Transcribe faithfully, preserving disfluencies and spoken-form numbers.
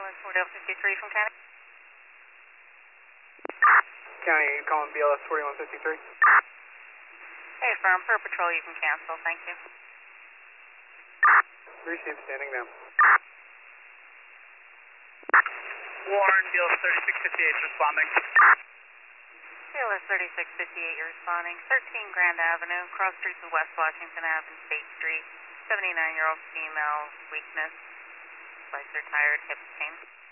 S forty-one fifty-three from County. County, calling B L S forty-one fifty-three. Hey, firm, per patrol, you can cancel, thank you. Received, standing down. Warren, B L S thirty-six fifty-eight responding. B L S thirty-six fifty-eight, you're responding. thirteen Grand Avenue, cross streets of West Washington Avenue and State Street. seventy-nine-year-old female, weakness. Legs are tired, hips pain.